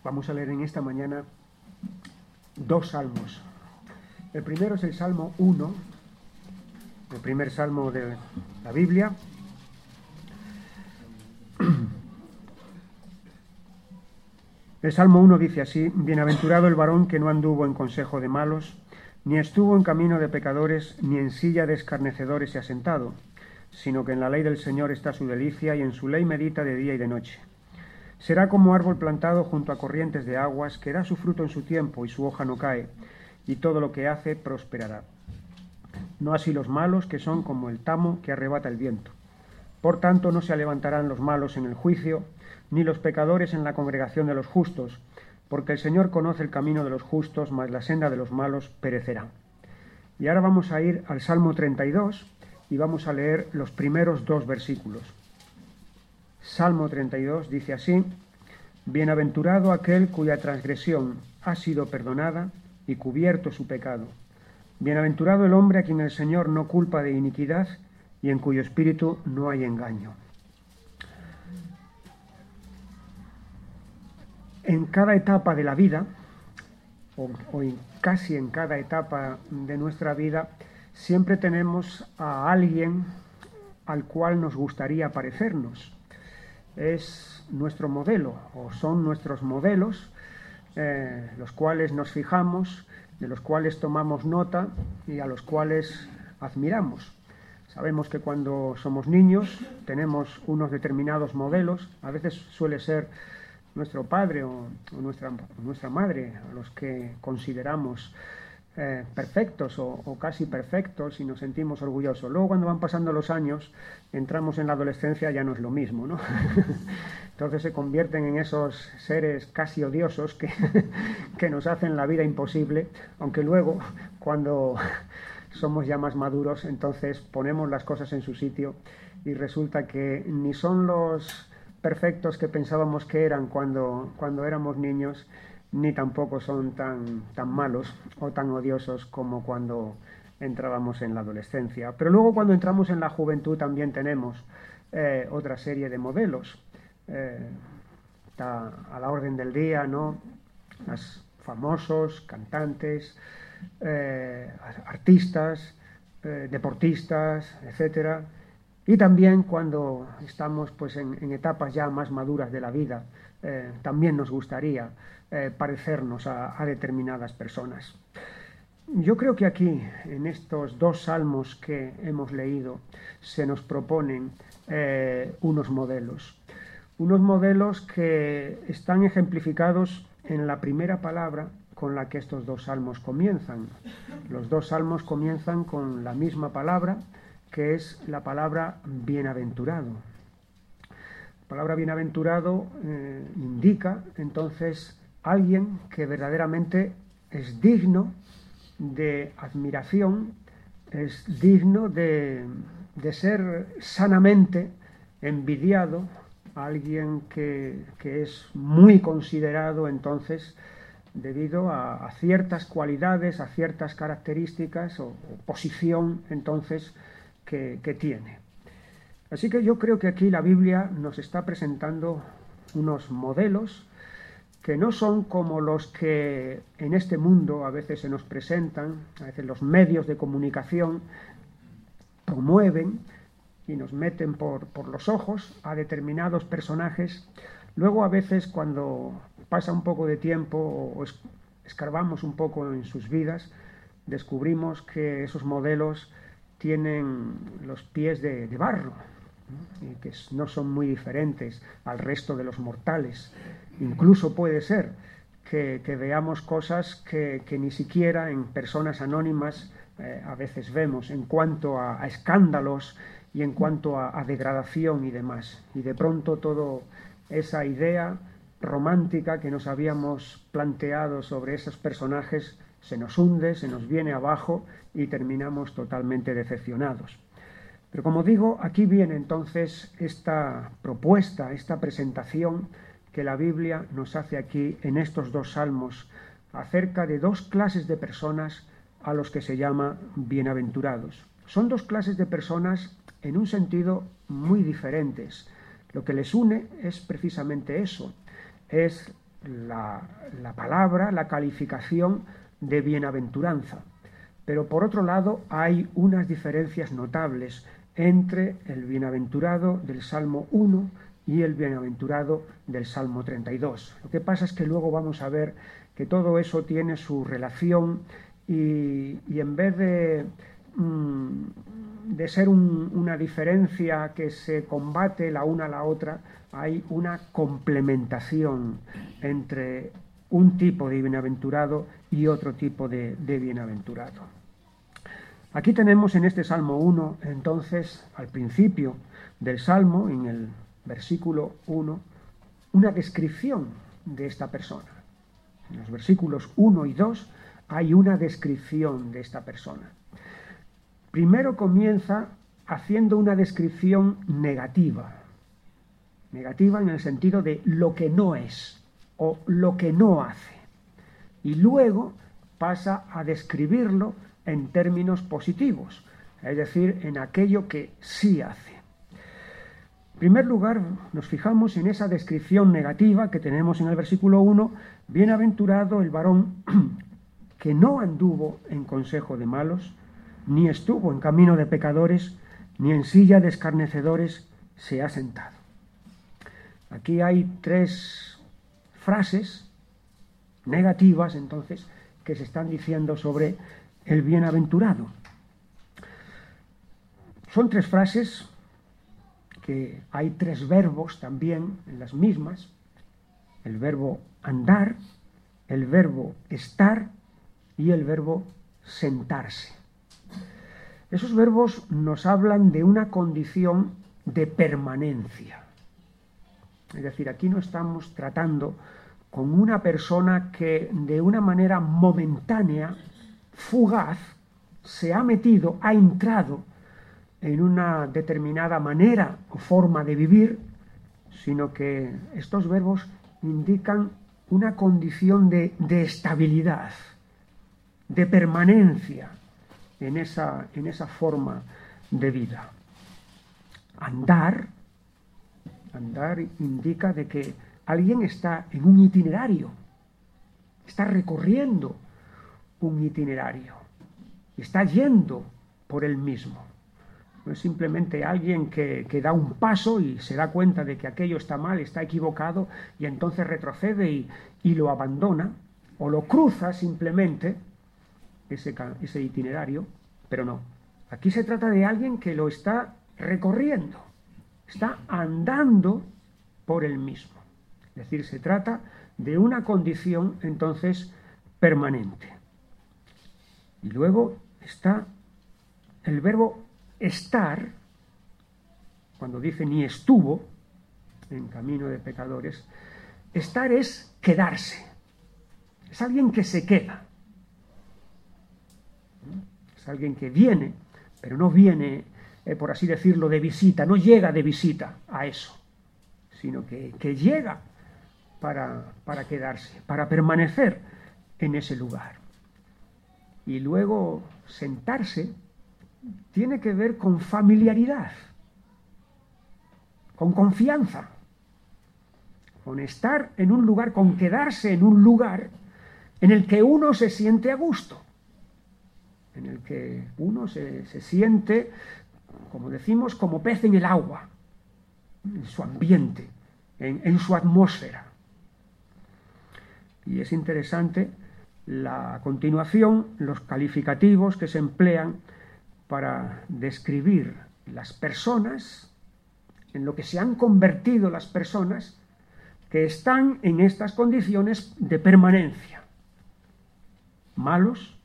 Vamos a leer en esta mañana dos salmos. El primero es el Salmo 1, el primer salmo de la Biblia. El Salmo 1 dice así: Bienaventurado el varón que no anduvo en consejo de malos, ni estuvo en camino de pecadores, ni en silla de escarnecedores se ha sentado, sino que en la ley del Señor está su delicia, y en su ley medita de día y de noche. Será como árbol plantado junto a corrientes de aguas, que da su fruto en su tiempo, y su hoja no cae, y todo lo que hace prosperará. No así los malos, que son como el tamo que arrebata el viento. Por tanto, no se levantarán los malos en el juicio, ni los pecadores en la congregación de los justos, porque el Señor conoce el camino de los justos, mas la senda de los malos perecerá. Y ahora vamos a ir al Salmo 32 y vamos a leer los primeros dos versículos. Salmo 32 dice así: Bienaventurado aquel cuya transgresión ha sido perdonada y cubierto su pecado. Bienaventurado el hombre a quien el Señor no culpa de iniquidad y en cuyo espíritu no hay engaño. En cada etapa de la vida, o casi en cada etapa de nuestra vida, siempre tenemos a alguien al cual nos gustaría parecernos. Es nuestro modelo, o son nuestros modelos, los cuales nos fijamos, de los cuales tomamos nota y a los cuales admiramos. Sabemos que cuando somos niños tenemos unos determinados modelos, a veces suele ser nuestro padre o nuestra madre, a los que consideramos perfectos o casi perfectos y nos sentimos orgullosos. Luego, cuando van pasando los años, entramos en la adolescencia, ya no es lo mismo, ¿no? Entonces se convierten en esos seres casi odiosos que nos hacen la vida imposible, aunque luego, cuando somos ya más maduros, entonces ponemos las cosas en su sitio y resulta que ni son los perfectos que pensábamos que eran cuando éramos niños, ni tampoco son tan malos o tan odiosos como cuando entrábamos en la adolescencia. Pero luego, cuando entramos en la juventud, también tenemos otra serie de modelos. Está a la orden del día, ¿no? Los famosos, cantantes, artistas, deportistas, etcétera. Y también cuando estamos pues en etapas ya más maduras de la vida, también nos gustaría parecernos a determinadas personas. Yo creo que aquí, en estos dos salmos que hemos leído, se nos proponen unos modelos que están ejemplificados en la primera palabra con la que estos dos salmos comienzan. Los dos salmos comienzan con la misma palabra, que es la palabra bienaventurado. La palabra bienaventurado indica entonces alguien que verdaderamente es digno de admiración, es digno de ser sanamente envidiado, alguien que es muy considerado entonces debido a ciertas cualidades, a ciertas características o posición entonces que tiene. Así que yo creo que aquí la Biblia nos está presentando unos modelos que no son como los que en este mundo a veces se nos presentan, a veces los medios de comunicación promueven y nos meten por los ojos a determinados personajes. Luego, a veces, cuando pasa un poco de tiempo o escarbamos un poco en sus vidas, descubrimos que esos modelos tienen los pies de barro, ¿no? Y que no son muy diferentes al resto de los mortales. Incluso puede ser que veamos cosas que ni siquiera en personas anónimas a veces vemos, en cuanto a escándalos y en cuanto a degradación y demás. Y de pronto toda esa idea romántica que nos habíamos planteado sobre esos personajes se nos hunde, se nos viene abajo y terminamos totalmente decepcionados. Pero como digo, aquí viene entonces esta propuesta, esta presentación que la Biblia nos hace aquí en estos dos salmos acerca de dos clases de personas a los que se llama bienaventurados. Son dos clases de personas en un sentido muy diferentes. Lo que les une es precisamente eso, es la palabra, la calificación de bienaventuranza. Pero por otro lado hay unas diferencias notables entre el bienaventurado del Salmo 1 y el bienaventurado del Salmo 32. Lo que pasa es que luego vamos a ver que todo eso tiene su relación y en vez de ser una diferencia que se combate la una a la otra, hay una complementación entre un tipo de bienaventurado y otro tipo de bienaventurado. Aquí tenemos en este Salmo 1, entonces, al principio del Salmo, en el versículo 1, una descripción de esta persona. En los versículos 1 y 2 hay una descripción de esta persona. Primero comienza haciendo una descripción negativa. Negativa en el sentido de lo que no es o lo que no hace. Y luego pasa a describirlo en términos positivos, es decir, en aquello que sí hace. En primer lugar, nos fijamos en esa descripción negativa que tenemos en el versículo 1, bienaventurado el varón que no anduvo en consejo de malos, ni estuvo en camino de pecadores, ni en silla de escarnecedores se ha sentado. Aquí hay 3 frases negativas, entonces, que se están diciendo sobre el bienaventurado. Son 3 frases que hay 3 verbos también en las mismas: el verbo andar, el verbo estar y el verbo sentarse. Esos verbos nos hablan de una condición de permanencia. Es decir, aquí no estamos tratando con una persona que de una manera momentánea, fugaz, se ha metido, ha entrado en una determinada manera o forma de vivir, sino que estos verbos indican una condición de estabilidad, de permanencia en esa forma de vida. Andar indica de que alguien está en un itinerario, está recorriendo un itinerario, está yendo por él mismo. No es simplemente alguien que da un paso y se da cuenta de que aquello está mal, está equivocado, y entonces retrocede y lo abandona, o lo cruza simplemente, ese itinerario, pero no. Aquí se trata de alguien que lo está recorriendo, está andando por él mismo. Es decir, se trata de una condición entonces permanente. Y luego está el verbo estar, cuando dice ni estuvo en camino de pecadores. Estar es quedarse, es alguien que se queda, es alguien que viene, pero no viene, por así decirlo, de visita, no llega de visita a eso, sino que llega para quedarse, para permanecer en ese lugar. Y luego sentarse tiene que ver con familiaridad, con confianza, con estar en un lugar, con quedarse en un lugar en el que uno se siente a gusto, en el que uno se siente, como decimos, como pez en el agua, en su ambiente, en su atmósfera. Y es interesante a continuación los calificativos que se emplean para describir las personas, en lo que se han convertido las personas que están en estas condiciones de permanencia. Malos,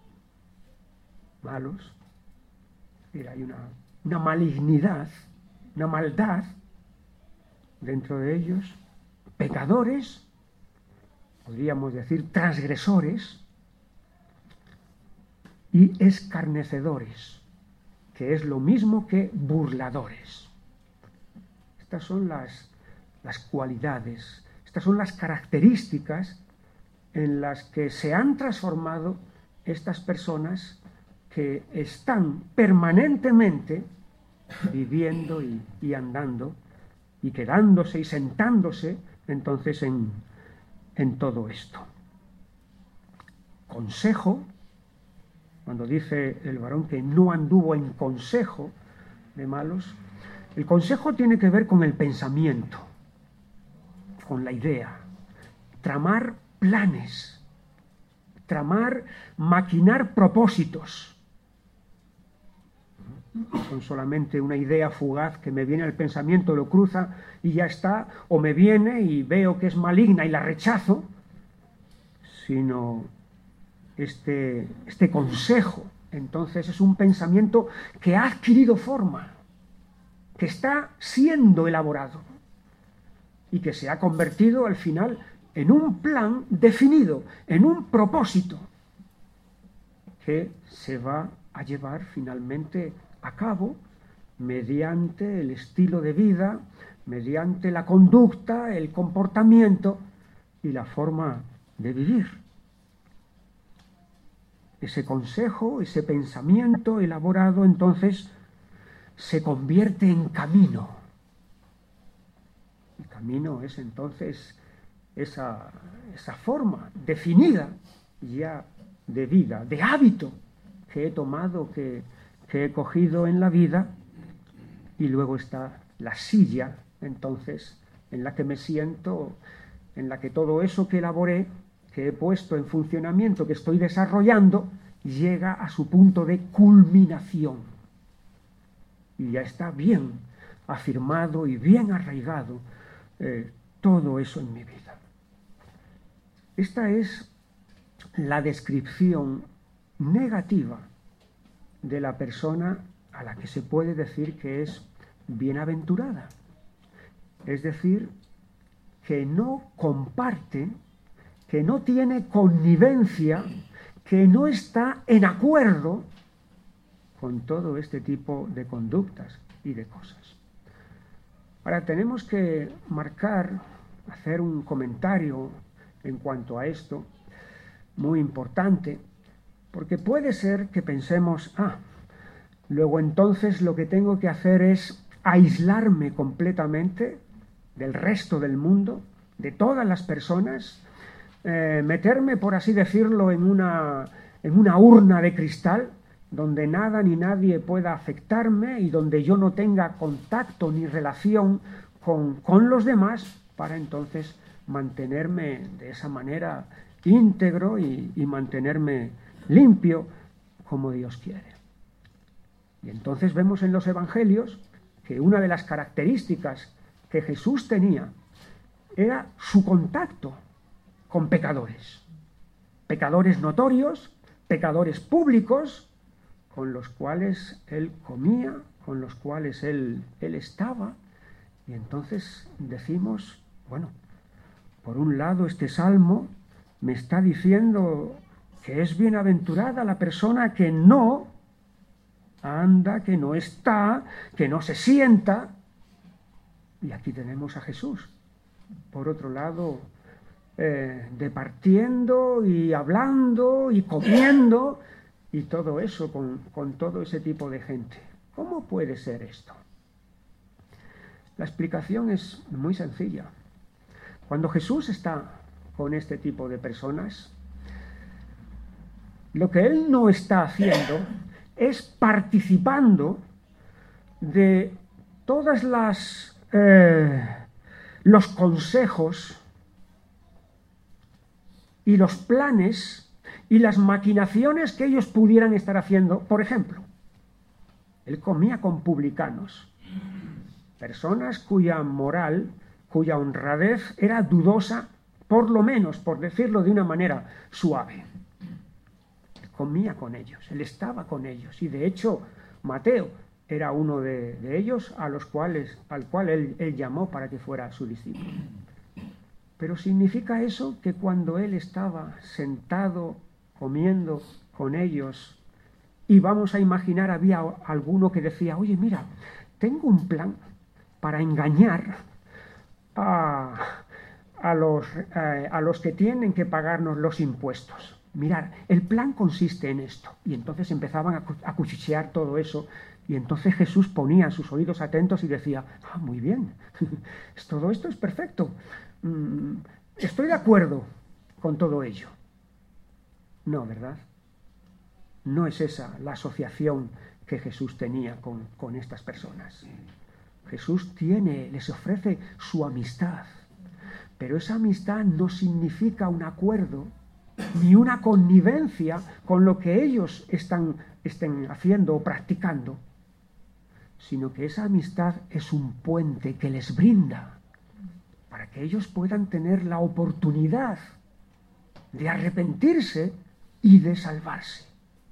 es decir, hay una malignidad, una maldad dentro de ellos. Pecadores, podríamos decir transgresores, y escarnecedores, que es lo mismo que burladores. Estas son las cualidades, estas son las características en las que se han transformado estas personas que están permanentemente viviendo y andando y quedándose y sentándose entonces en en todo esto. Consejo, cuando dice el varón que no anduvo en consejo de malos, el consejo tiene que ver con el pensamiento, con la idea, tramar planes, maquinar propósitos. Son solamente una idea fugaz que me viene al pensamiento, lo cruza y ya está, o me viene y veo que es maligna y la rechazo, sino este consejo, entonces es un pensamiento que ha adquirido forma, que está siendo elaborado y que se ha convertido al final en un plan definido, en un propósito que se va a llevar finalmente a cabo mediante el estilo de vida, mediante la conducta, el comportamiento y la forma de vivir. Ese consejo, ese pensamiento elaborado, entonces se convierte en camino. El camino es entonces esa forma definida ya de vida, de hábito que he tomado, que he cogido en la vida, y luego está la silla, entonces, en la que me siento, en la que todo eso que elaboré, que he puesto en funcionamiento, que estoy desarrollando, llega a su punto de culminación. Y ya está bien afirmado y bien arraigado todo eso en mi vida. Esta es la descripción negativa de la persona a la que se puede decir que es bienaventurada. Es decir, que no comparte, que no tiene connivencia, que no está en acuerdo con todo este tipo de conductas y de cosas. Ahora tenemos que hacer un comentario en cuanto a esto, muy importante, porque puede ser que pensemos, luego entonces lo que tengo que hacer es aislarme completamente del resto del mundo, de todas las personas, meterme, por así decirlo, en una urna de cristal, donde nada ni nadie pueda afectarme y donde yo no tenga contacto ni relación con los demás, para entonces mantenerme de esa manera íntegro y mantenerme limpio como Dios quiere. Y entonces vemos en los evangelios que una de las características que Jesús tenía era su contacto con pecadores, pecadores notorios, pecadores públicos, con los cuales él comía, con los cuales él estaba. Y entonces decimos, bueno, por un lado este salmo me está diciendo que es bienaventurada la persona que no anda, que no está, que no se sienta. Y aquí tenemos a Jesús, por otro lado, departiendo y hablando y comiendo y todo eso con todo ese tipo de gente. ¿Cómo puede ser esto? La explicación es muy sencilla. Cuando Jesús está con este tipo de personas, lo que él no está haciendo es participando de todas los consejos y los planes y las maquinaciones que ellos pudieran estar haciendo. Por ejemplo, él comía con publicanos, personas cuya moral, cuya honradez era dudosa, por lo menos, por decirlo de una manera suave. Él comía con ellos, él estaba con ellos, y de hecho Mateo era uno de ellos al cual él llamó para que fuera su discípulo. Pero significa eso que cuando él estaba sentado comiendo con ellos, y vamos a imaginar, había alguno que decía, oye, mira, tengo un plan para engañar a los que tienen que pagarnos los impuestos. Mirad, el plan consiste en esto. Y entonces empezaban a cuchichear todo eso, y entonces Jesús ponía sus oídos atentos y decía, muy bien, todo esto es perfecto. estoy de acuerdo con todo ello. No, ¿verdad? No es esa la asociación que Jesús tenía con estas personas. Jesús les ofrece su amistad, pero esa amistad no significa un acuerdo ni una connivencia con lo que ellos estén haciendo o practicando, sino que esa amistad es un puente que les brinda para que ellos puedan tener la oportunidad de arrepentirse y de salvarse.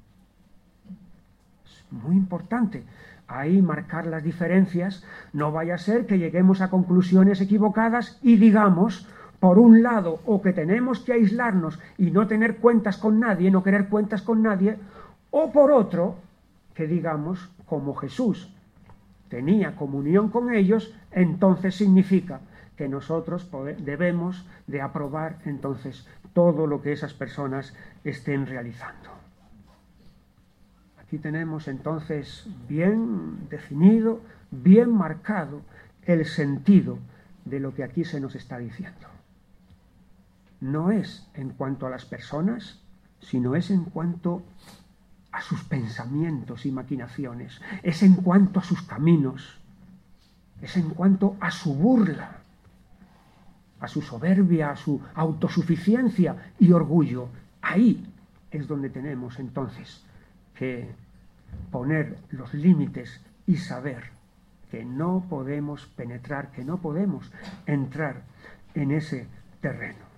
Es muy importante ahí marcar las diferencias. No vaya a ser que lleguemos a conclusiones equivocadas y digamos, por un lado, o que tenemos que aislarnos y no tener cuentas con nadie, no querer cuentas con nadie, o por otro, que digamos, como Jesús tenía comunión con ellos, entonces significa que nosotros debemos de aprobar entonces todo lo que esas personas estén realizando. Aquí tenemos entonces bien definido, bien marcado el sentido de lo que aquí se nos está diciendo. No es en cuanto a las personas, sino es en cuanto a sus pensamientos y maquinaciones, es en cuanto a sus caminos, es en cuanto a su burla, a su soberbia, a su autosuficiencia y orgullo. Ahí es donde tenemos entonces que poner los límites y saber que no podemos penetrar, que no podemos entrar en ese terreno.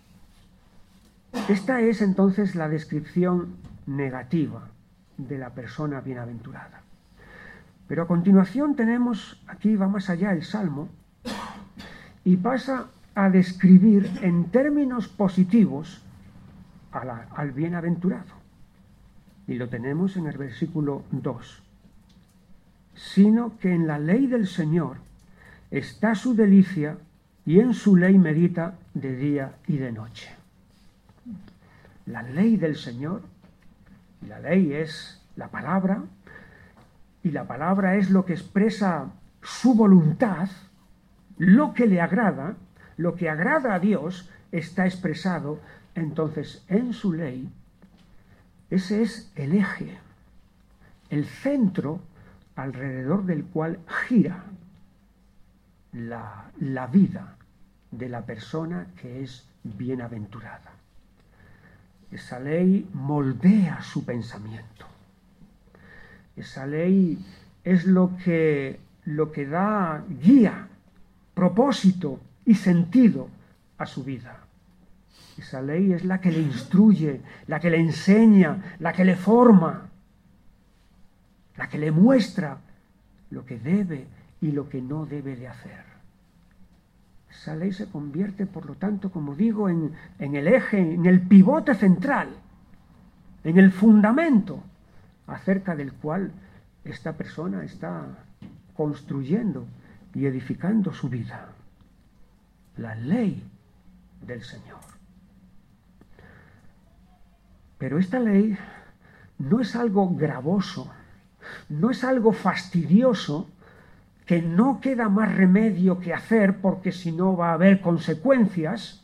Esta es entonces la descripción negativa de la persona bienaventurada. Pero a continuación tenemos, aquí va más allá el Salmo, y pasa a describir en términos positivos al bienaventurado. Y lo tenemos en el versículo 2. Sino que en la ley del Señor está su delicia, y en su ley medita de día y de noche. La ley del Señor, la ley es la palabra, y la palabra es lo que expresa su voluntad, lo que le agrada, lo que agrada a Dios está expresado entonces en su ley. Ese es el eje, el centro alrededor del cual gira la vida de la persona que es bienaventurada. Esa ley moldea su pensamiento. Esa ley es lo que da guía, propósito y sentido a su vida. Esa ley es la que le instruye, la que le enseña, la que le forma, la que le muestra lo que debe y lo que no debe de hacer. Esa ley se convierte, por lo tanto, como digo, en el eje, en el pivote central, en el fundamento acerca del cual esta persona está construyendo y edificando su vida. La ley del Señor. Pero esta ley no es algo gravoso, no es algo fastidioso que no queda más remedio que hacer porque si no va a haber consecuencias,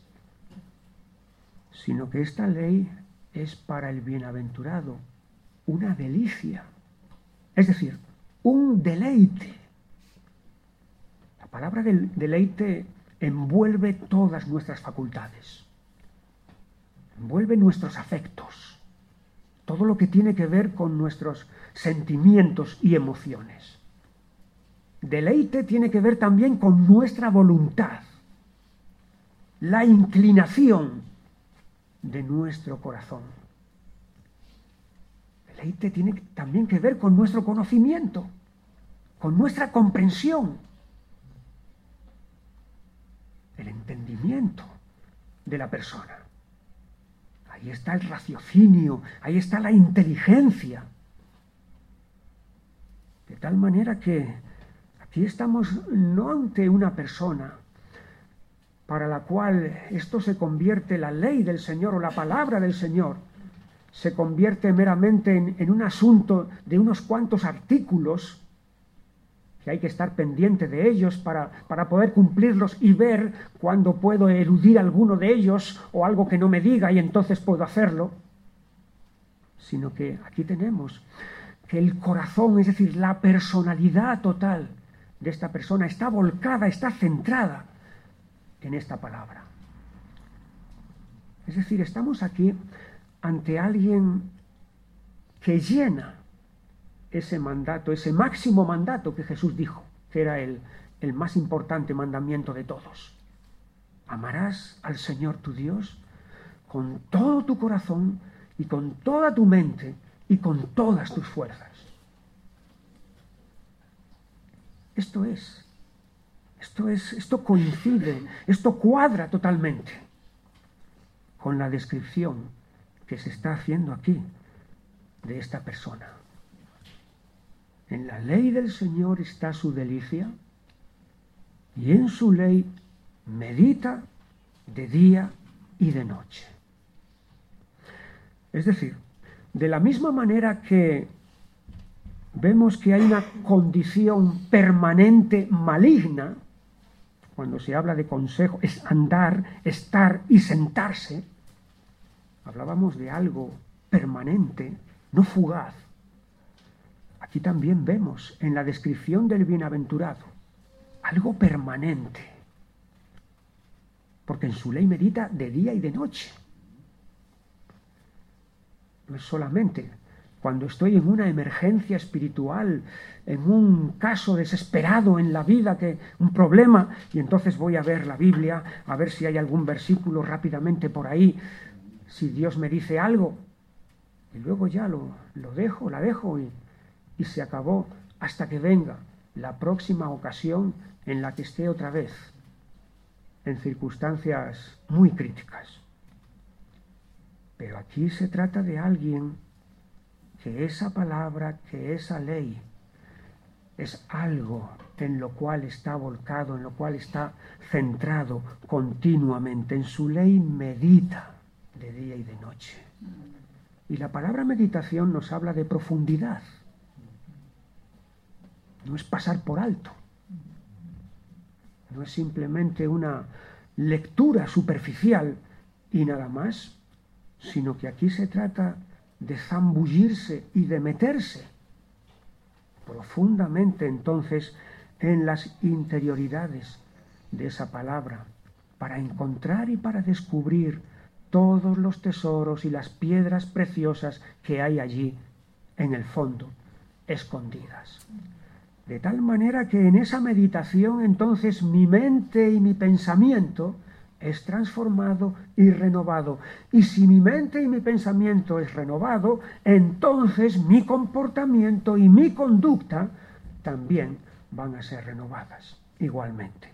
sino que esta ley es para el bienaventurado una delicia, es decir, un deleite. La palabra del deleite envuelve todas nuestras facultades, envuelve nuestros afectos, todo lo que tiene que ver con nuestros sentimientos y emociones. Deleite tiene que ver también con nuestra voluntad, la inclinación de nuestro corazón. Deleite tiene también que ver con nuestro conocimiento, con nuestra comprensión, el entendimiento de la persona. Ahí está el raciocinio, ahí está la inteligencia. De tal manera que aquí estamos no ante una persona para la cual esto se convierte, la ley del Señor o la palabra del Señor, se convierte meramente en un asunto de unos cuantos artículos que hay que estar pendiente de ellos para poder cumplirlos y ver cuándo puedo eludir alguno de ellos o algo que no me diga y entonces puedo hacerlo, sino que aquí tenemos que el corazón, es decir, la personalidad total de esta persona está volcada, está centrada en esta palabra. Es decir, estamos aquí ante alguien que llena ese mandato, ese máximo mandato que Jesús dijo, que era el más importante mandamiento de todos. Amarás al Señor tu Dios con todo tu corazón y con toda tu mente y con todas tus fuerzas. Esto coincide, esto cuadra totalmente con la descripción que se está haciendo aquí de esta persona. En la ley del Señor está su delicia, y en su ley medita de día y de noche. Es decir, de la misma manera que vemos que hay una condición permanente maligna, cuando se habla de consejo, es andar, estar y sentarse, hablábamos de algo permanente, no fugaz. Aquí también vemos en la descripción del bienaventurado algo permanente, porque en su ley medita de día y de noche. No es solamente cuando estoy en una emergencia espiritual, en un caso desesperado en la vida, un problema, y entonces voy a ver la Biblia, a ver si hay algún versículo rápidamente por ahí, si Dios me dice algo, y luego ya la dejo y se acabó hasta que venga la próxima ocasión en la que esté otra vez en circunstancias muy críticas. Pero aquí se trata de alguien que esa palabra, que esa ley, es algo en lo cual está volcado, en lo cual está centrado continuamente. En su ley medita de día y de noche. Y la palabra meditación nos habla de profundidad. No es pasar por alto. No es simplemente una lectura superficial y nada más, sino que aquí se trata de zambullirse y de meterse profundamente entonces en las interioridades de esa palabra, para encontrar y para descubrir todos los tesoros y las piedras preciosas que hay allí en el fondo, escondidas. De tal manera que en esa meditación entonces mi mente y mi pensamiento es transformado y renovado. Y si mi mente y mi pensamiento es renovado, entonces mi comportamiento y mi conducta también van a ser renovadas igualmente.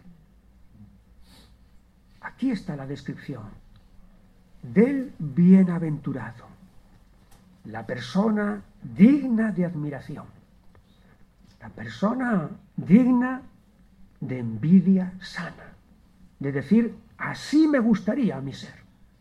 Aquí está la descripción del bienaventurado, la persona digna de admiración, la persona digna de envidia sana, de decir, así me gustaría a mi ser.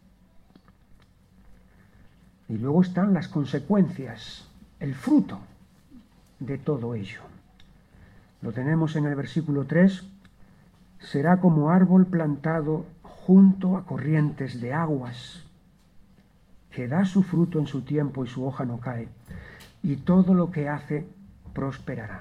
Y luego están las consecuencias, el fruto de todo ello. Lo tenemos en el versículo 3, será como árbol plantado junto a corrientes de aguas, que da su fruto en su tiempo y su hoja no cae, y todo lo que hace prosperará.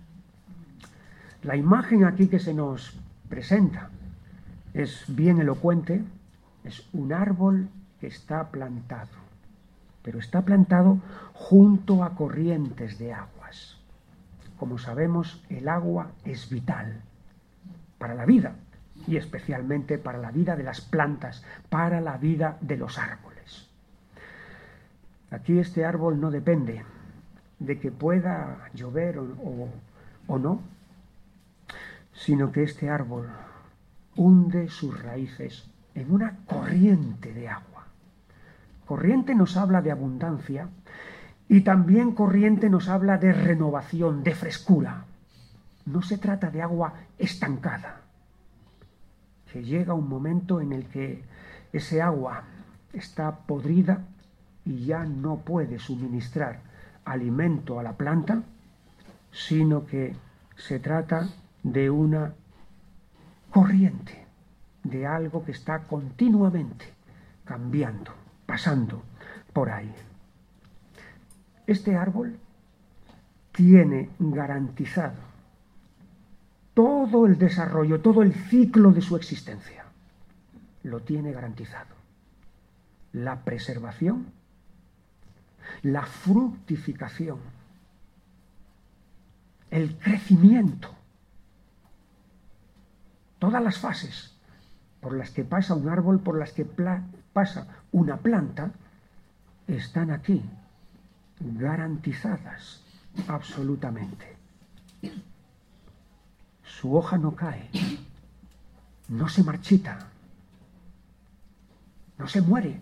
La imagen aquí que se nos presenta es bien elocuente, es un árbol que está plantado, pero está plantado junto a corrientes de aguas. Como sabemos, el agua es vital para la vida, y especialmente para la vida de las plantas, para la vida de los árboles. Aquí este árbol no depende de que pueda llover o no, sino que este árbol hunde sus raíces en una corriente de agua. Corriente nos habla de abundancia y también corriente nos habla de renovación, de frescura. No se trata de agua estancada, que llega un momento en el que ese agua está podrida y ya no puede suministrar alimento a la planta, sino que Se trata de una corriente, de algo que está continuamente cambiando, pasando por ahí. Este árbol tiene garantizado todo el desarrollo, todo el ciclo de su existencia. Lo tiene garantizado. La preservación, la fructificación, el crecimiento, todas las fases por las que pasa un árbol, por las que pasa una planta, están aquí, garantizadas absolutamente. Su hoja no cae, no se marchita, no se muere.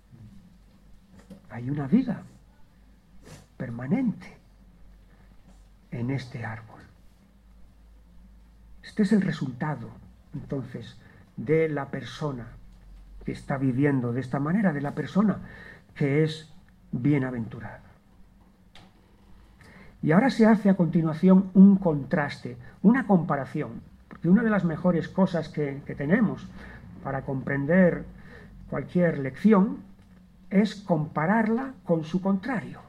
Hay una vida permanente en este árbol. Este es el resultado, entonces, de la persona que está viviendo de esta manera, de la persona que es bienaventurada. Y ahora se hace a continuación un contraste, una comparación, porque una de las mejores cosas que tenemos para comprender cualquier lección es compararla con su contrario,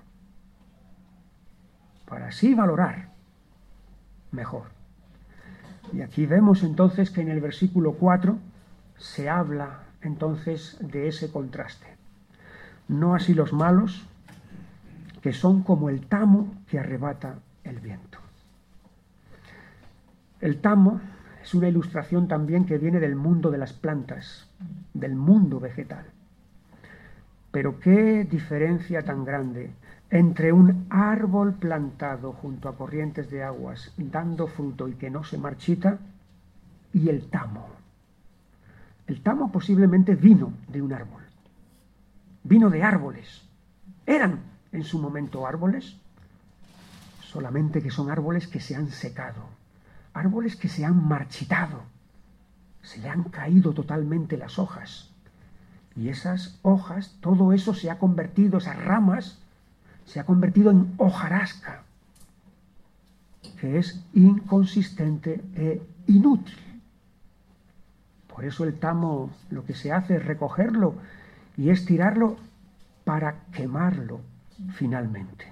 para así valorar mejor. Y aquí vemos entonces que en el versículo 4 se habla entonces de ese contraste. No así los malos, que son como el tamo que arrebata el viento. El tamo es una ilustración también que viene del mundo de las plantas, del mundo vegetal. Pero qué diferencia tan grande entre un árbol plantado junto a corrientes de aguas, dando fruto y que no se marchita, y el tamo. El tamo posiblemente vino de un árbol, vino de árboles. Eran en su momento árboles, solamente que son árboles que se han secado, árboles que se han marchitado, se le han caído totalmente las hojas. Y esas hojas, todo eso se ha convertido, esas ramas, se ha convertido en hojarasca, que es inconsistente e inútil. Por eso el tamo lo que se hace es recogerlo y es tirarlo para quemarlo finalmente.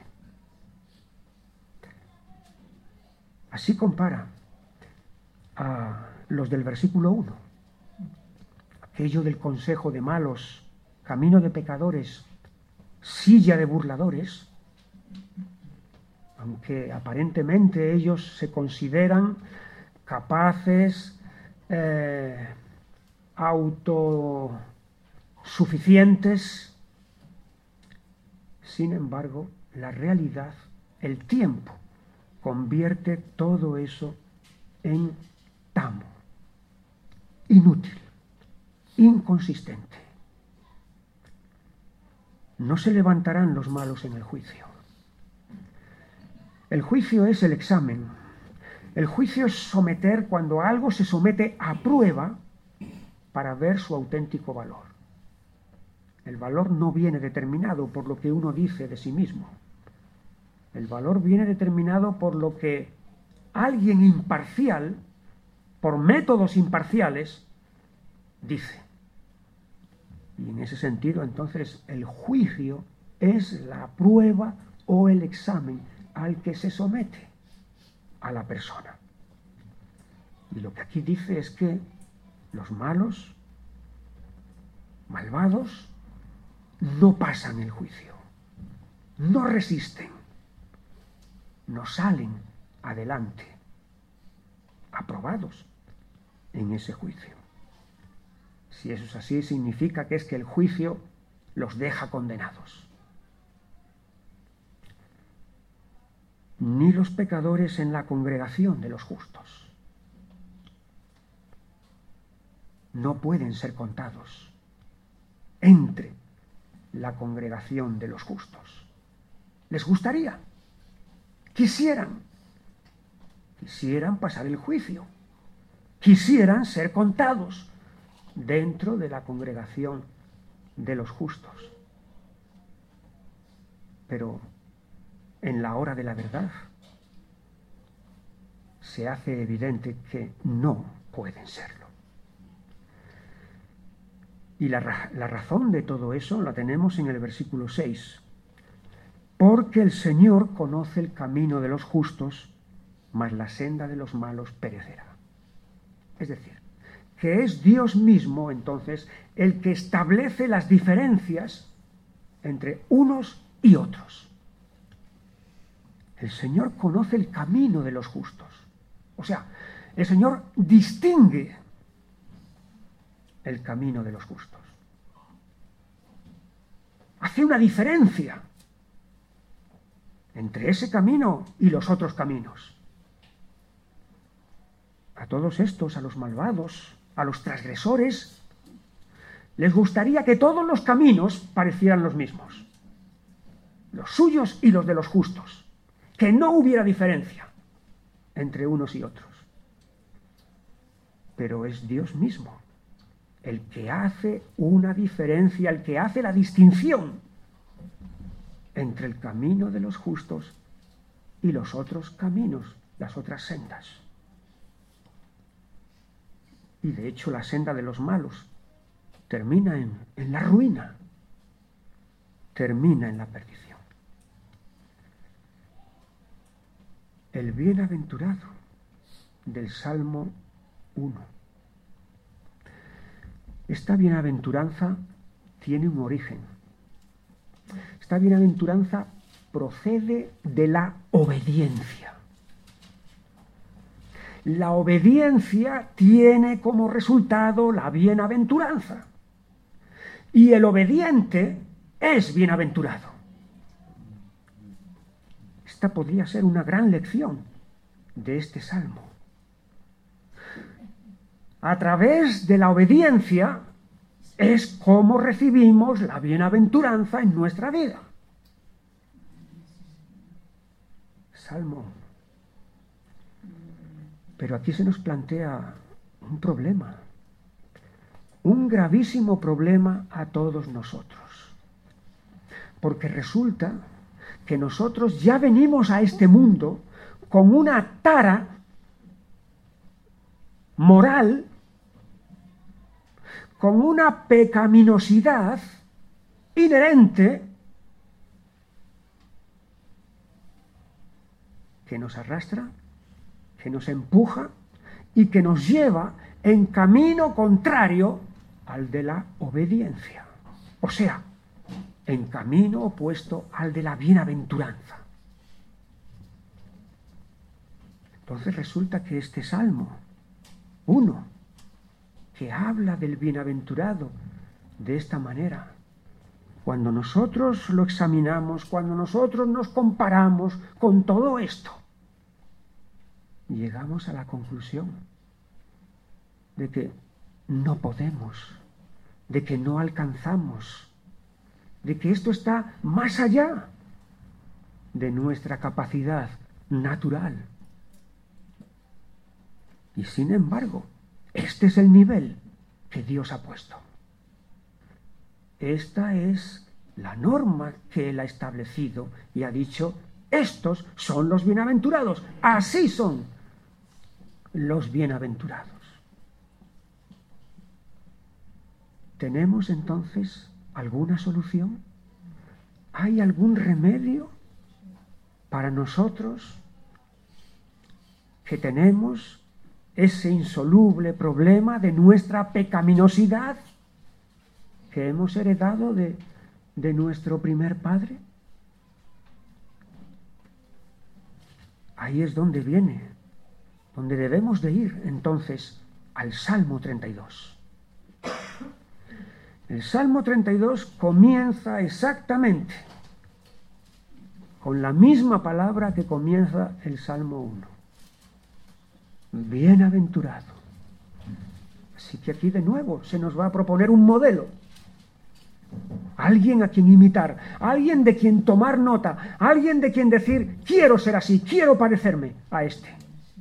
Así compara a los del versículo 1. Aquello del consejo de malos, camino de pecadores, silla de burladores, aunque aparentemente ellos se consideran capaces, autosuficientes, sin embargo, la realidad, el tiempo, convierte todo eso en tamo, inútil, inconsistente. No se levantarán los malos en el juicio. El juicio es el examen. El juicio es someter cuando algo se somete a prueba para ver su auténtico valor. El valor no viene determinado por lo que uno dice de sí mismo. El valor viene determinado por lo que alguien imparcial, por métodos imparciales, dice. Y en ese sentido, entonces, el juicio es la prueba o el examen al que se somete a la persona. Y lo que aquí dice es que los malos, malvados, no pasan el juicio, no resisten, no salen adelante, aprobados en ese juicio. Si eso es así, significa que es que el juicio los deja condenados. Ni los pecadores en la congregación de los justos. No pueden ser contados entre la congregación de los justos. ¿Les gustaría? Quisieran pasar el juicio. Quisieran ser contados dentro de la congregación de los justos. Pero en la hora de la verdad se hace evidente que no pueden serlo. Y la razón de todo eso la tenemos en el versículo 6. Porque el Señor conoce el camino de los justos, mas la senda de los malos perecerá. Es decir, que es Dios mismo, entonces, el que establece las diferencias entre unos y otros. El Señor conoce el camino de los justos. O sea, el Señor distingue el camino de los justos. Hace una diferencia entre ese camino y los otros caminos. A todos estos, a los malvados, a los transgresores, les gustaría que todos los caminos parecieran los mismos, los suyos y los de los justos, que no hubiera diferencia entre unos y otros. Pero es Dios mismo el que hace una diferencia, el que hace la distinción entre el camino de los justos y los otros caminos, las otras sendas. Y de hecho la senda de los malos termina en la ruina, termina en la perdición. El bienaventurado del Salmo 1. Esta bienaventuranza tiene un origen. Esta bienaventuranza procede de la obediencia. La obediencia tiene como resultado la bienaventuranza. Y el obediente es bienaventurado. Esta podría ser una gran lección de este salmo. A través de la obediencia es como recibimos la bienaventuranza en nuestra vida. Salmo. Pero aquí se nos plantea un problema, un gravísimo problema a todos nosotros. Porque resulta que nosotros ya venimos a este mundo con una tara moral, con una pecaminosidad inherente que nos arrastra, que nos empuja y que nos lleva en camino contrario al de la obediencia. O sea, en camino opuesto al de la bienaventuranza. Entonces resulta que este Salmo 1, que habla del bienaventurado de esta manera, cuando nosotros lo examinamos, cuando nosotros nos comparamos con todo esto, llegamos a la conclusión de que no podemos, de que no alcanzamos, de que esto está más allá de nuestra capacidad natural. Y sin embargo, este es el nivel que Dios ha puesto. Esta es la norma que Él ha establecido y ha dicho, estos son los bienaventurados, así son los bienaventurados. ¿Tenemos entonces alguna solución? ¿Hay algún remedio para nosotros que tenemos ese insoluble problema de nuestra pecaminosidad que hemos heredado de nuestro primer padre? Ahí es donde viene, donde debemos de ir entonces al Salmo 32. El Salmo 32 comienza exactamente con la misma palabra que comienza el Salmo 1. Bienaventurado. Así que aquí de nuevo se nos va a proponer un modelo. Alguien a quien imitar, alguien de quien tomar nota, alguien de quien decir, quiero ser así, quiero parecerme a este.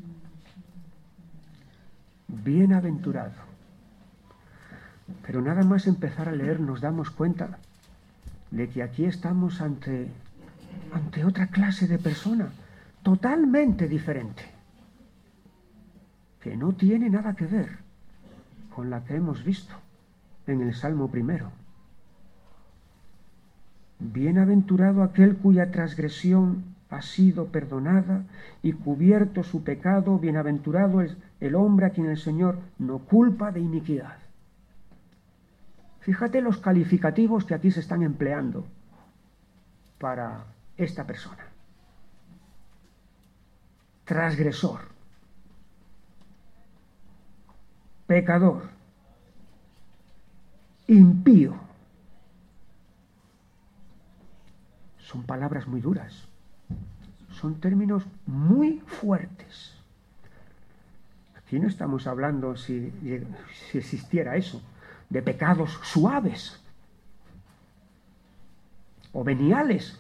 Bienaventurado. Pero nada más empezar a leer nos damos cuenta de que aquí estamos ante otra clase de persona, totalmente diferente. que no tiene nada que ver con la que hemos visto en el Salmo primero. Bienaventurado aquel cuya transgresión ha sido perdonada y cubierto su pecado, bienaventurado el hombre a quien el Señor no culpa de iniquidad. Fíjate los calificativos que aquí se están empleando para esta persona. Transgresor, pecador, impío. Son palabras muy duras, son términos muy fuertes. Aquí no estamos hablando, si existiera eso, de pecados suaves o veniales.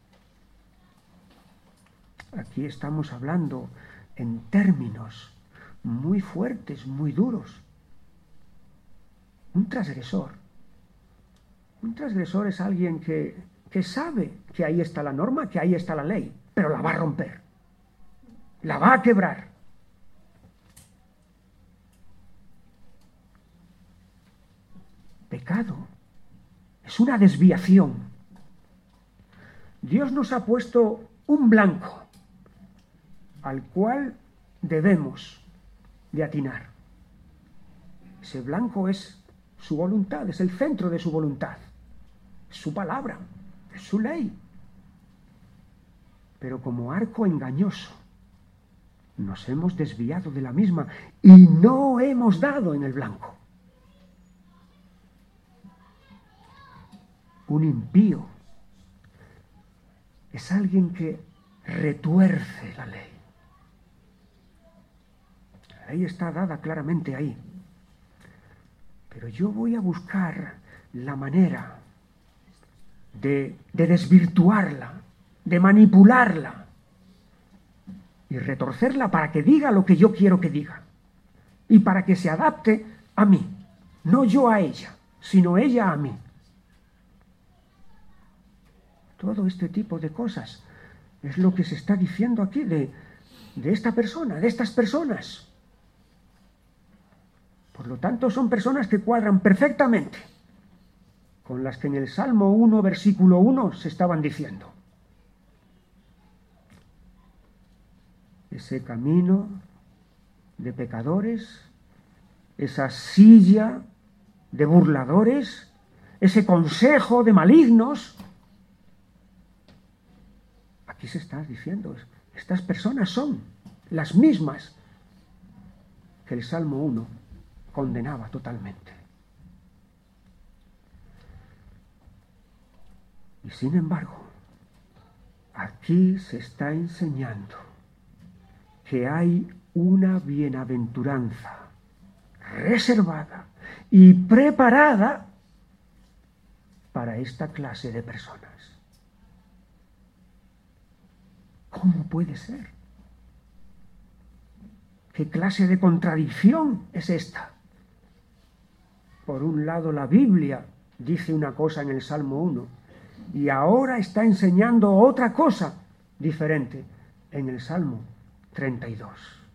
Aquí estamos hablando en términos muy fuertes, muy duros. Un transgresor es alguien que sabe que ahí está la norma, que ahí está la ley, pero la va a romper, la va a quebrar. Pecado es una desviación. Dios nos ha puesto un blanco al cual debemos de atinar. Ese blanco es su voluntad, es el centro de su voluntad, es su palabra, es su ley. Pero como arco engañoso nos hemos desviado de la misma y no hemos dado en el blanco. Un impío es alguien que retuerce la ley. La ley está dada claramente ahí. Pero yo voy a buscar la manera de desvirtuarla, de manipularla y retorcerla para que diga lo que yo quiero que diga y para que se adapte a mí, no yo a ella, sino ella a mí. Todo este tipo de cosas es lo que se está diciendo aquí de esta persona, de estas personas. Por lo tanto, son personas que cuadran perfectamente con las que en el Salmo 1, versículo 1 se estaban diciendo. Ese camino de pecadores, esa silla de burladores, ese consejo de malignos. Aquí se está diciendo, estas personas son las mismas que el Salmo 1 condenaba totalmente. Y sin embargo, aquí se está enseñando que hay una bienaventuranza reservada y preparada para esta clase de personas. ¿Cómo puede ser? ¿Qué clase de contradicción es esta? Por un lado, la Biblia dice una cosa en el Salmo 1 y ahora está enseñando otra cosa diferente en el Salmo 32.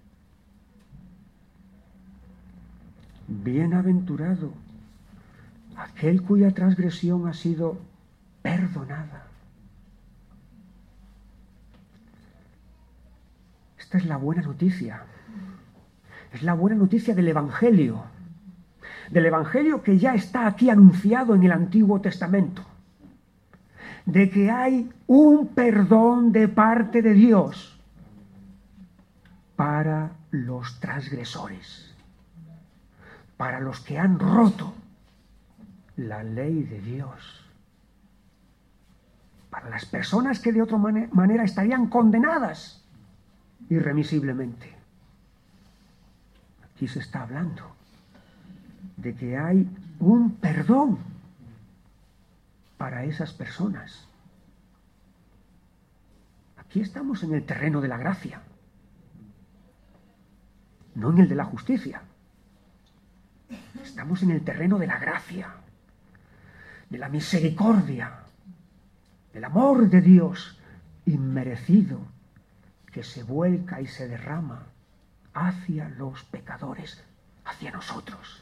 Bienaventurado aquel cuya transgresión ha sido perdonada. Esta es la buena noticia. Es la buena noticia del Evangelio que ya está aquí anunciado en el Antiguo Testamento, de que hay un perdón de parte de Dios para los transgresores, para los que han roto la ley de Dios, para las personas que de otra manera estarían condenadas irremisiblemente. Aquí se está hablando de que hay un perdón para esas personas. Aquí estamos en el terreno de la gracia, no en el de la justicia. Estamos en el terreno de la gracia, de la misericordia, del amor de Dios inmerecido que se vuelca y se derrama hacia los pecadores, hacia nosotros.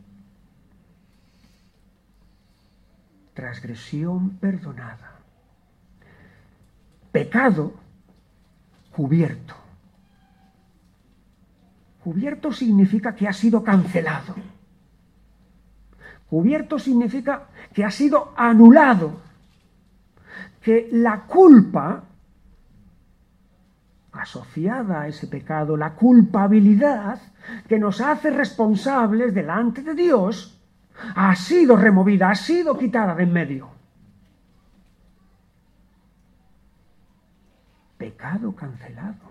Transgresión perdonada. Pecado cubierto. Cubierto significa que ha sido cancelado. Cubierto significa que ha sido anulado. Que la culpa asociada a ese pecado, la culpabilidad que nos hace responsables delante de Dios, ha sido removida, ha sido quitada de en medio. Pecado cancelado.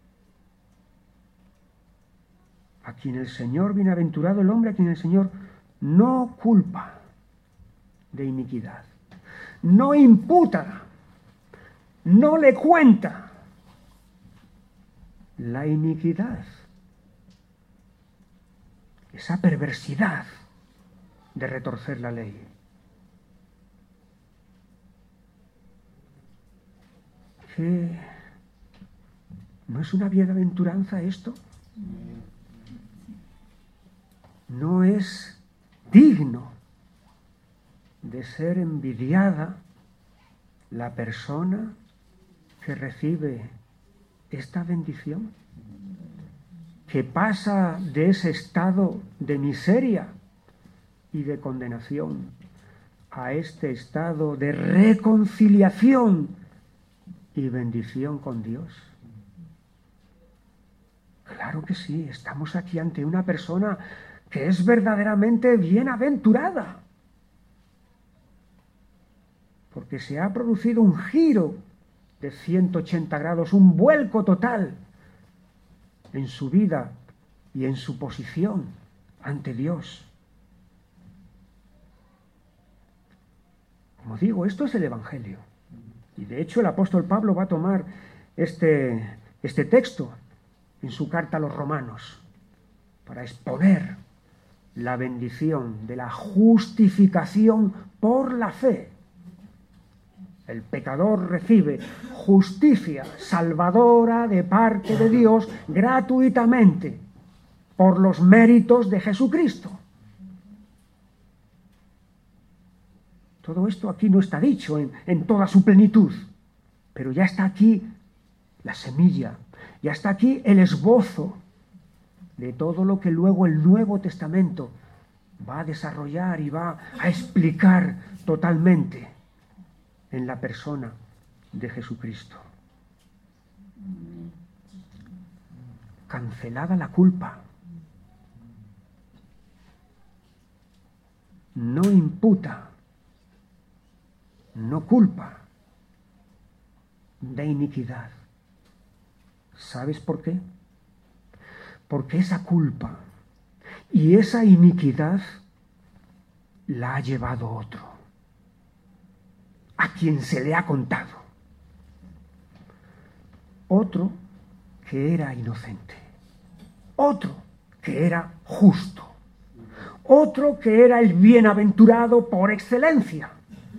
A quien el Señor, bienaventurado el hombre, a quien el Señor no culpa de iniquidad, no imputa, no le cuenta la iniquidad, esa perversidad de retorcer la ley. ¿Qué? ¿No es una bienaventuranza esto? ¿No es digno de ser envidiada la persona que recibe esta bendición? Que pasa de ese estado de miseria y de condenación a este estado de reconciliación y bendición con Dios. Claro que sí, estamos aquí ante una persona que es verdaderamente bienaventurada, porque se ha producido un giro de 180 grados, un vuelco total en su vida y en su posición ante Dios. Como digo, esto es el Evangelio. Y de hecho el apóstol Pablo va a tomar este texto en su carta a los romanos para exponer la bendición de la justificación por la fe. El pecador recibe justicia salvadora de parte de Dios gratuitamente por los méritos de Jesucristo. Todo esto aquí no está dicho en toda su plenitud, pero ya está aquí la semilla, ya está aquí el esbozo de todo lo que luego el Nuevo Testamento va a desarrollar y va a explicar totalmente en la persona de Jesucristo. Cancelada la culpa. No imputa, no culpa de iniquidad. ¿Sabes por qué? Porque esa culpa y esa iniquidad la ha llevado otro, a quien se le ha contado. Otro que era inocente, otro que era justo, otro que era el bienaventurado por excelencia,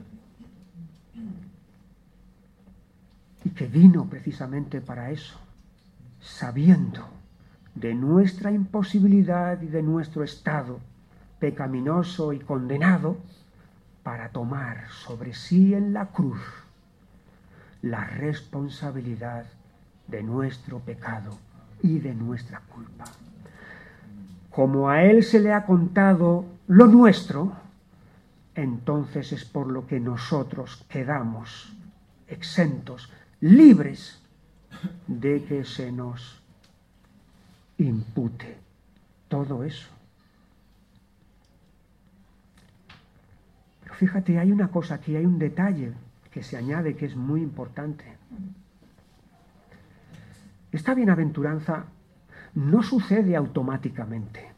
y que vino precisamente para eso, sabiendo de nuestra imposibilidad y de nuestro estado pecaminoso y condenado, para tomar sobre sí en la cruz la responsabilidad de nuestro pecado y de nuestra culpa. Como a Él se le ha contado lo nuestro, entonces es por lo que nosotros quedamos exentos, libres de que se nos impute todo eso. Pero fíjate, hay una cosa aquí, hay un detalle que se añade que es muy importante. Esta bienaventuranza no sucede automáticamente.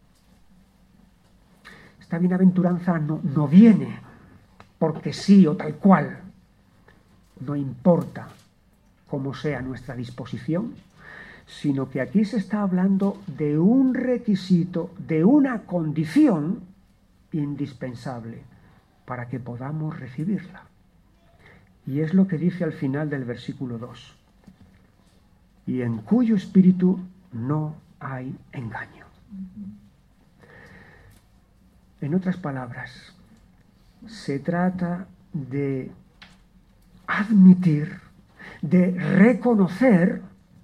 Esta bienaventuranza no viene porque sí o tal cual. No importa cómo sea nuestra disposición, sino que aquí se está hablando de un requisito, de una condición indispensable para que podamos recibirla. Y es lo que dice al final del versículo 2. Y en cuyo espíritu no hay engaño. En otras palabras, se trata de admitir, de reconocer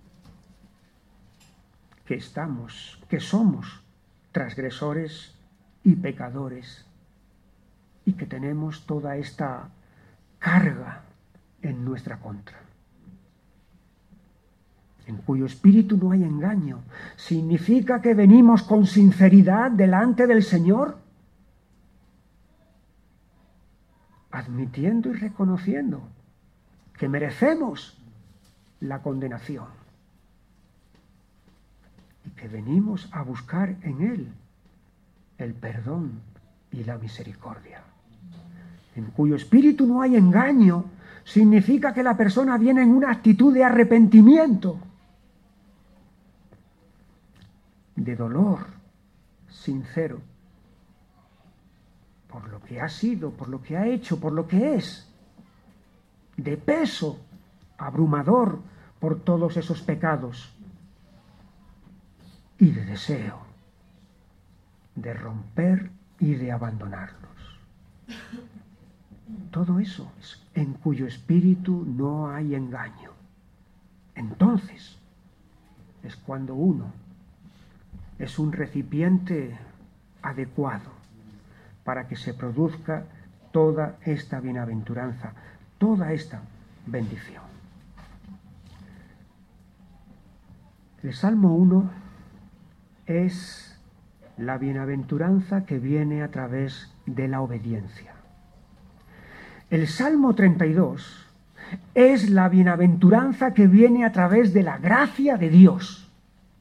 que somos transgresores y pecadores y que tenemos toda esta carga en nuestra contra. En cuyo espíritu no hay engaño. ¿Significa que venimos con sinceridad delante del Señor? Admitiendo y reconociendo que merecemos la condenación y que venimos a buscar en Él el perdón y la misericordia. En cuyo espíritu no hay engaño, significa que la persona viene en una actitud de arrepentimiento, de dolor sincero, por lo que ha sido, por lo que ha hecho, por lo que es, de peso abrumador por todos esos pecados y de deseo de romper y de abandonarlos. Todo eso es en cuyo espíritu no hay engaño. Entonces es cuando uno es un recipiente adecuado para que se produzca toda esta bienaventuranza, toda esta bendición. El Salmo 1 es la bienaventuranza que viene a través de la obediencia. El Salmo 32 es la bienaventuranza que viene a través de la gracia de Dios.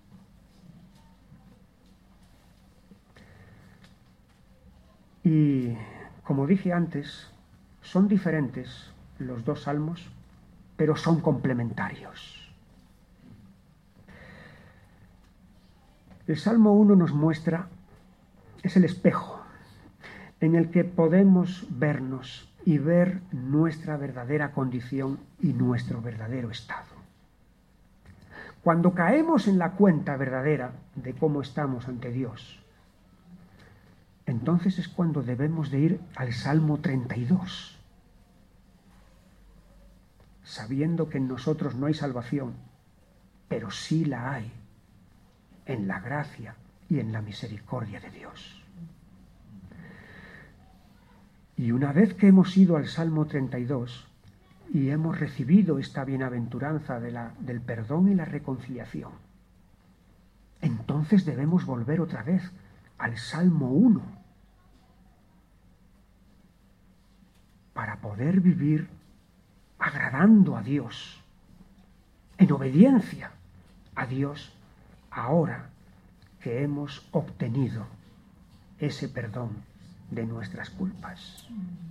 Y como dije antes, son diferentes los dos salmos, pero son complementarios. El Salmo 1 nos muestra, es el espejo en el que podemos vernos y ver nuestra verdadera condición y nuestro verdadero estado. Cuando caemos en la cuenta verdadera de cómo estamos ante Dios, entonces es cuando debemos de ir al Salmo 32, sabiendo que en nosotros no hay salvación, pero sí la hay en la gracia y en la misericordia de Dios. Y una vez que hemos ido al Salmo 32 y hemos recibido esta bienaventuranza del perdón y la reconciliación, entonces debemos volver otra vez al Salmo 1 para poder vivir agradando a Dios, en obediencia a Dios, ahora que hemos obtenido ese perdón de nuestras culpas.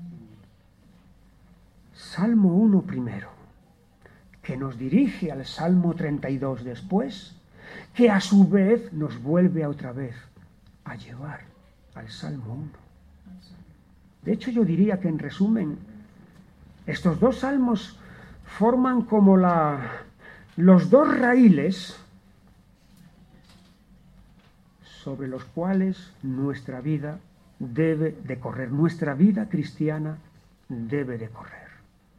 Salmo 1 primero, que nos dirige al Salmo 32 después, que a su vez nos vuelve otra vez a llevar al Salmo 1. De hecho, yo diría que en resumen, estos dos salmos forman como los dos raíles sobre los cuales nuestra vida debe de correr, nuestra vida cristiana debe de correr.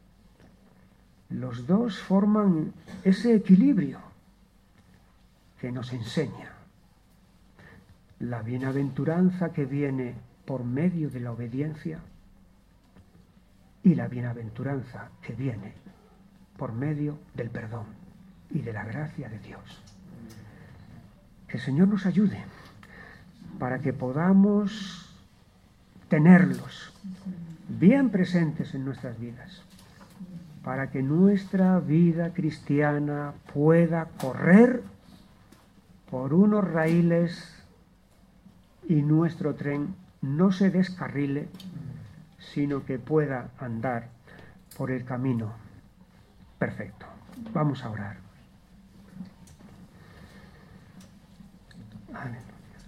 Los dos forman ese equilibrio que nos enseña la bienaventuranza que viene por medio de la obediencia y la bienaventuranza que viene por medio del perdón y de la gracia de Dios. Que el Señor nos ayude para que podamos tenerlos bien presentes en nuestras vidas, para que nuestra vida cristiana pueda correr por unos raíles y nuestro tren no se descarrile, sino que pueda andar por el camino perfecto. Vamos a orar. Aleluya.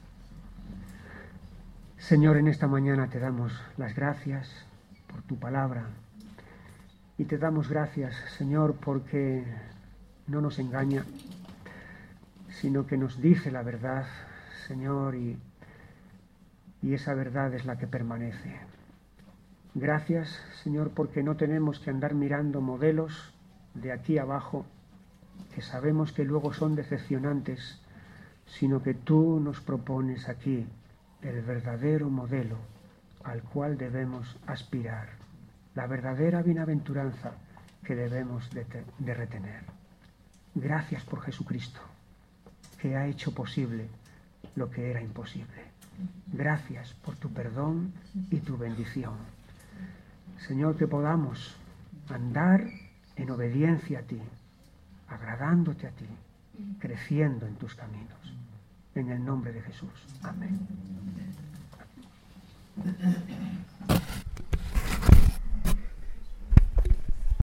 Señor, en esta mañana te damos las gracias por tu palabra y te damos gracias, Señor, porque no nos engaña, sino que nos dice la verdad, Señor, y esa verdad es la que permanece. Gracias, Señor, porque no tenemos que andar mirando modelos de aquí abajo, que sabemos que luego son decepcionantes, sino que tú nos propones aquí el verdadero modelo al cual debemos aspirar, la verdadera bienaventuranza que debemos de retener. Gracias por Jesucristo, que ha hecho posible lo que era imposible. Gracias por tu perdón y tu bendición. Señor, que podamos andar en obediencia a ti, agradándote a ti, creciendo en tus caminos. En el nombre de Jesús. Amén.